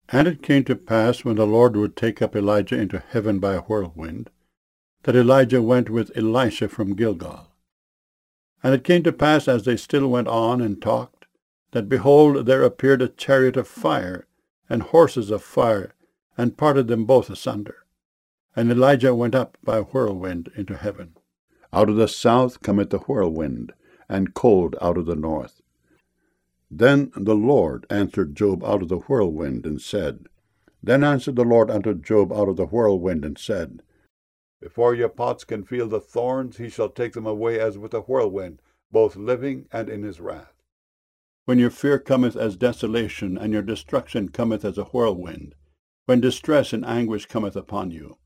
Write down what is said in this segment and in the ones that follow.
And it came to pass, when the Lord would take up Elijah into heaven by a whirlwind, that Elijah went with Elisha from Gilgal. And it came to pass, as they still went on and talked, that behold, there appeared a chariot of fire, and horses of fire, and parted them both asunder. And Elijah went up by a whirlwind into heaven. Out of the south cometh the whirlwind, and cold out of the north. Then the Lord answered Job out of the whirlwind, and said, Then answered the Lord unto Job out of the whirlwind, and said, Before your pots can feel the thorns, he shall take them away as with a whirlwind, both living and in his wrath. When your fear cometh as desolation, and your destruction cometh as a whirlwind, when distress and anguish cometh upon you.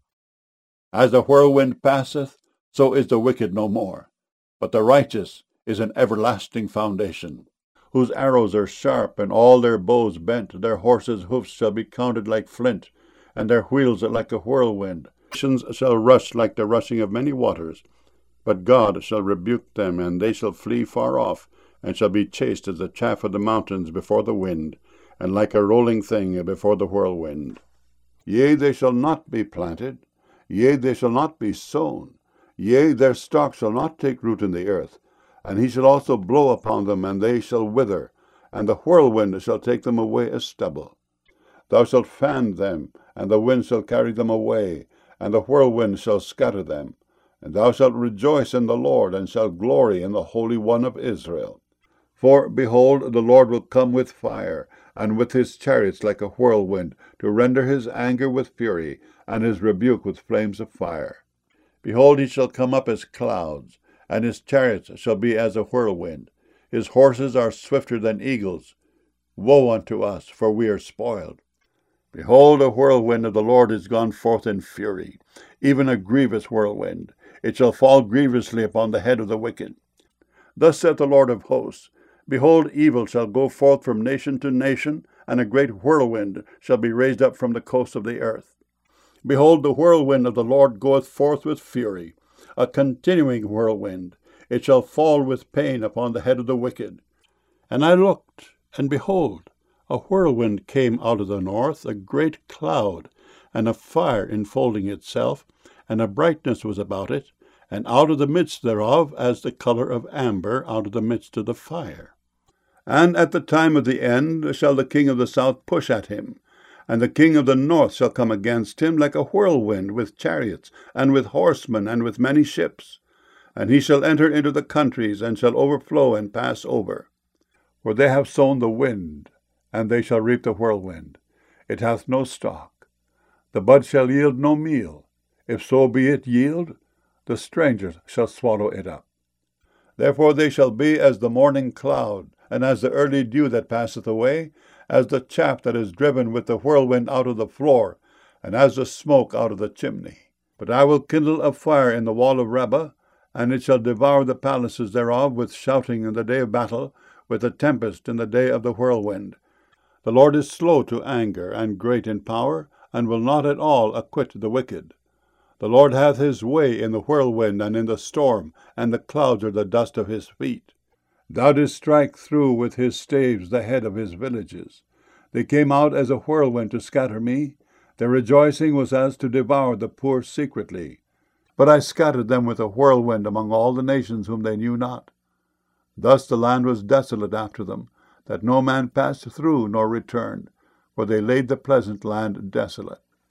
As the whirlwind passeth, so is the wicked no more, but the righteous is an everlasting foundation, whose arrows are sharp, and all their bows bent. Their horses' hoofs shall be counted like flint, and their wheels are like a whirlwind. Nations shall rush like the rushing of many waters, but God shall rebuke them, and they shall flee far off, and shall be chased as the chaff of the mountains before the wind, and like a rolling thing before the whirlwind. Yea, they shall not be planted, yea, they shall not be sown, yea, their stalk shall not take root in the earth. And he shall also blow upon them, and they shall wither, and the whirlwind shall take them away as stubble. Thou shalt fan them, and the wind shall carry them away, and the whirlwind shall scatter them. And thou shalt rejoice in the Lord, and shalt glory in the Holy One of Israel. For, behold, the Lord will come with fire, and with his chariots like a whirlwind, to render his anger with fury, and his rebuke with flames of fire. Behold, he shall come up as clouds, and his chariots shall be as a whirlwind. His horses are swifter than eagles. Woe unto us, for we are spoiled. Behold, a whirlwind of the Lord is gone forth in fury, even a grievous whirlwind. It shall fall grievously upon the head of the wicked. Thus saith the Lord of hosts, Behold, evil shall go forth from nation to nation, and a great whirlwind shall be raised up from the coast of the earth. Behold, the whirlwind of the Lord goeth forth with fury, a continuing whirlwind. It shall fall with pain upon the head of the wicked. And I looked, and behold, a whirlwind came out of the north, a great cloud, and a fire enfolding itself, and a brightness was about it, and out of the midst thereof as the color of amber out of the midst of the fire. And at the time of the end shall the king of the south push at him, and the king of the north shall come against him like a whirlwind, with chariots, and with horsemen, and with many ships. And he shall enter into the countries, and shall overflow and pass over. For they have sown the wind, and they shall reap the whirlwind. It hath no stalk. The bud shall yield no meal. If so be it yield, the strangers shall swallow it up. Therefore they shall be as the morning cloud, and as the early dew that passeth away, as the chaff that is driven with the whirlwind out of the floor, and as the smoke out of the chimney. But I will kindle a fire in the wall of Rabbah, and it shall devour the palaces thereof with shouting in the day of battle, with a tempest in the day of the whirlwind. The Lord is slow to anger, and great in power, and will not at all acquit the wicked. The Lord hath his way in the whirlwind and in the storm, and the clouds are the dust of his feet. Thou didst strike through with his staves the head of his villages. They came out as a whirlwind to scatter me. Their rejoicing was as to devour the poor secretly. But I scattered them with a whirlwind among all the nations whom they knew not. Thus the land was desolate after them, that no man passed through nor returned, for they laid the pleasant land desolate.